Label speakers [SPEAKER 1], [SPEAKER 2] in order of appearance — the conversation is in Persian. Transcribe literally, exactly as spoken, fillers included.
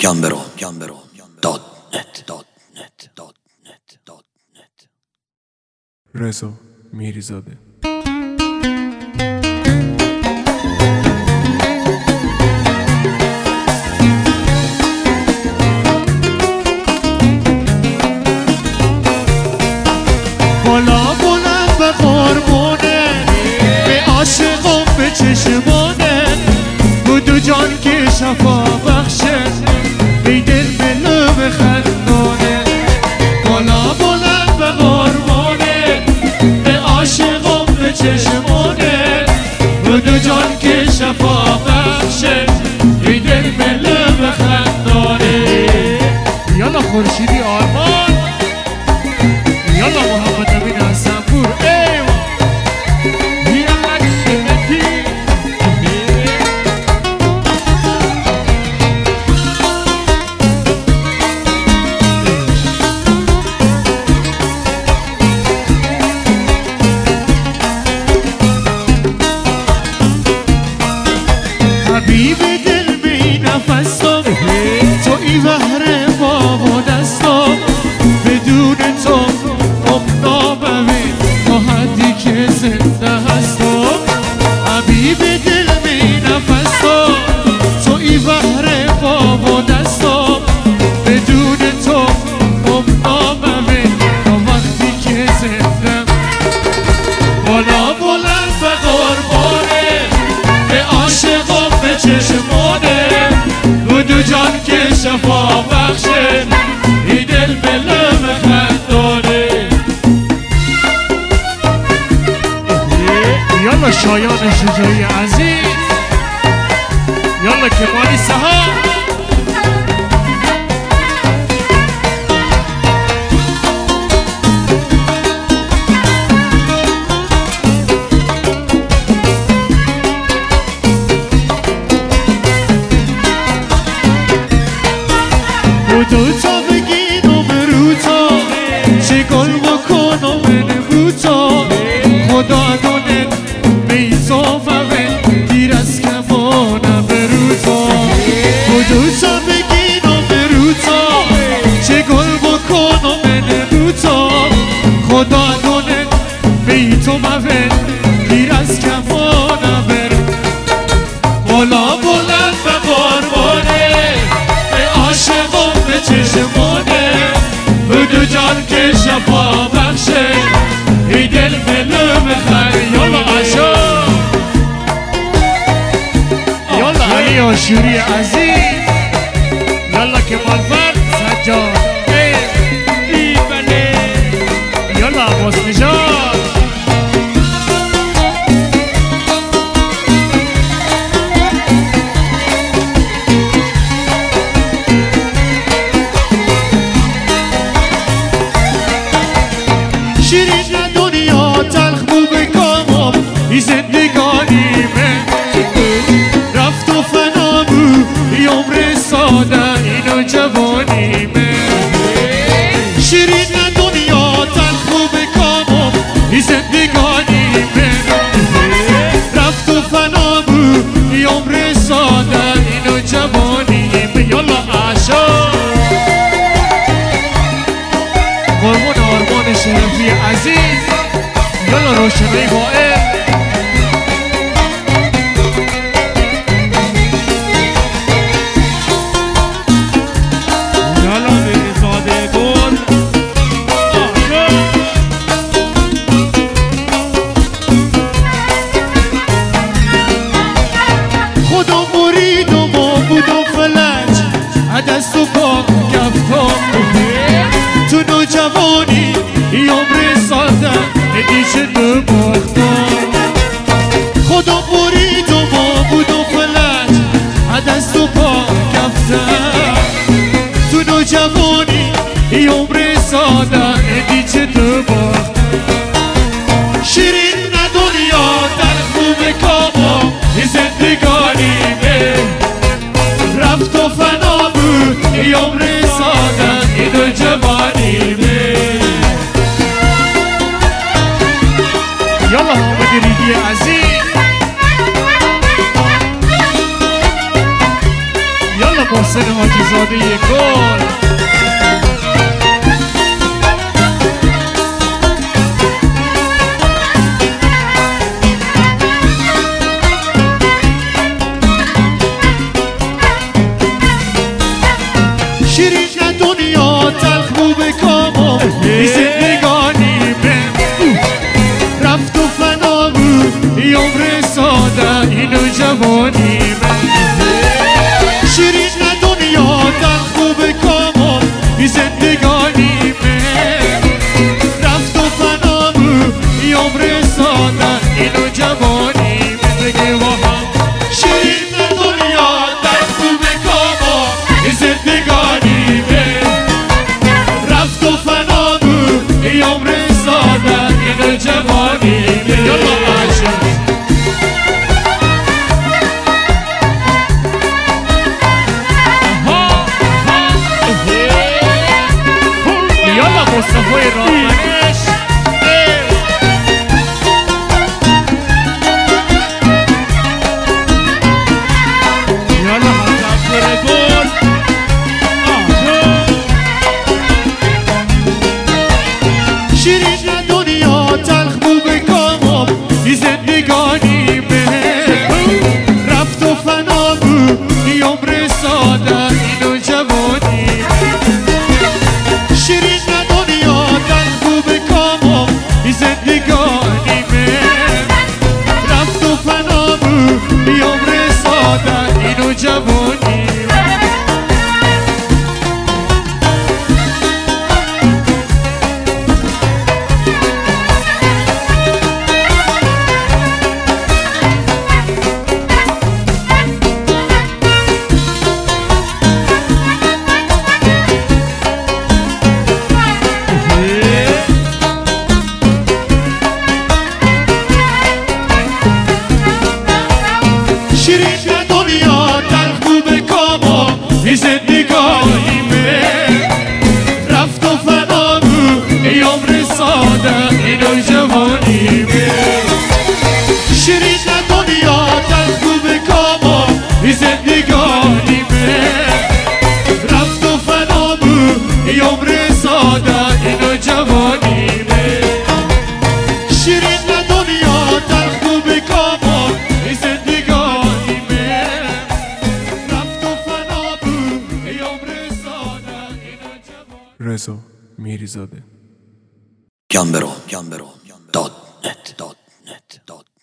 [SPEAKER 1] گمبرو گمبرو دات نت دات نت دات نت دات نت.
[SPEAKER 2] رضا میریزاده.
[SPEAKER 3] بالا بلند به قربونه، به عاشقم به چشمانه، بودو جان که شفا بخشه، ای دل به لب خندانه. بالا بلند به قربونه، به عاشقم به چشمانه، بودو جان که شفا بخشه، ای دل به لب خندانه. یالا خورشیدی آرمان، یالا محمد امین حسنپور، ایوه یالا شنتی. حبیب دل بی نفسم، تو ای بحر باب و دستم، بدون تو تا حدی که زنده هستم. حبیب دل می نفسم، تو ای بحر باب و دستم، بدون تو امنامه تا وقتی که زنده. بالا بلند به قربانه، به عاشقم به چشمانه، بودو جان که شفا بخشه، ای دل به لب خندانه. یالا شایان شجاعی عزیز، یالا کمالی سها. بودو تا بگینم رو تا، چه گل بکنم نبو تا، خدا دونه میزا فقط دیر از کمانم برو تا. بودو تا بگینم برو تا، چه گل بکنم نبو تا، خدا دونه میزا فقط دیر از کمانم برو. بالا بلند به قربانه، به عاشقم به چشمانه، بودو جان که شفا بخشه، ای دل به لب خیر. یالا عشا، یالا علی آشوری عزیز، یالا کمال فرد سجاد، ای بله، یالا عباس نژاد. شیرین دنیا تلخ بو بکامم، ای زندگانیمه رفت و فنا بو، ای عمر ساده اینو جوانیمه. شیرین دنیا تلخ بو بکامم، ای زندگانیمه رفت و فنا بو، ای عمر ساده اینو جوانیمه. یالا عشا، قربون آرمان شرفی عزیز، یالا روشنی وائل. یالا میرزاده گل. خدا مرید و ما بود و فلج، عدست و پاک گفتم تو نوجوانی، ای عمر ساده ندیشه دو باختم. خدا برید و ما بود و فلج، عدست و پا گفتم تو نوجوانی، ای عمر ساده ندیشه دو باختم. شیرین دنیا در خوب کامم، ای زندگانی به رفت و فنا بود، ای عمر ساده اینو جوانی به. یالا حامد ریدی عزیز، یالا محسن حاجی زاده. میرزاده گل.
[SPEAKER 4] شیرین دنیا تلخ بو به کامم بی زندگانی من رفت و فنا بود ای عمر ساده اینو جوانی من. شیرین دنیا تلخ بو به کامم بی زندگانی من رفت و فنا بود ای عمر ساده اینو جوانی من. بگه با هم شیرین دنیا تلخ بو به کامم بی زندگانی
[SPEAKER 3] مصطفی رامنش یالا حضر گل.
[SPEAKER 4] شیرین دنیا تلخ بو به کامم بی زندگانی من رفت و فنا بود ای عمر ساده اینو جوانی. شیرین دنیا تلخ بو به کامم بی زندگانی من رفت و فنا بود ای عمر ساده اینو جوانی. شیرین دنیا تلخ بو به کامم بی زندگانی من رفت و فنا بود ای عمر ساده اینو جوانی من. شیرین دنیا تلخ بو به کامم بی زندگانی من رفت و فنا بود ای عمر ساده اینو جوانی من. شیرین دنیا تلخ بو به کامم بی زندگانی
[SPEAKER 2] رضا میرزاده.
[SPEAKER 1] Gambero, Gambero, dot net, dot net, dot